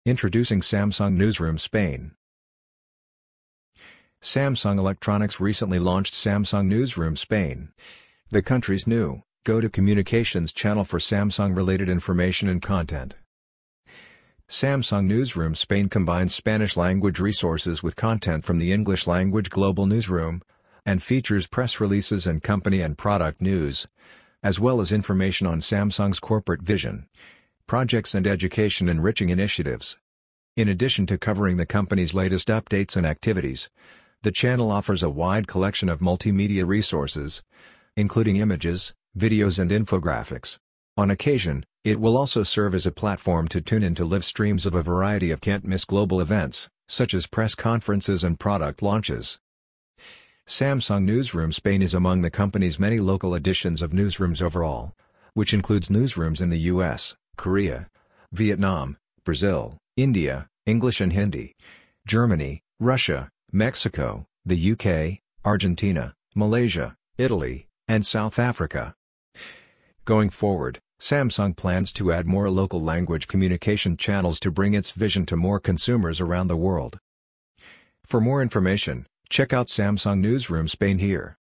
Introducing Samsung Newsroom Spain. Samsung Electronics recently launched Samsung Newsroom Spain, the country's new, go-to communications channel for Samsung-related information and content. Samsung Newsroom Spain combines Spanish-language resources with content from the English-language Global Newsroom, and features press releases and company and product news, as well as information on Samsung's corporate vision, projects and education-enriching initiatives. In addition to covering the company's latest updates and activities, the channel offers a wide collection of multimedia resources, including images, videos and infographics. On occasion, it will also serve as a platform to tune into live streams of a variety of can't-miss global events, such as press conferences and product launches. Samsung Newsroom Spain is among the company's many local editions of newsrooms overall, which includes newsrooms in the US, Korea, Vietnam, Brazil, India, English and Hindi, Germany, Russia, Mexico, the UK, Argentina, Malaysia, Italy, and South Africa. Going forward, Samsung plans to add more local language communication channels to bring its vision to more consumers around the world. For more information, check out Samsung Newsroom Spain here.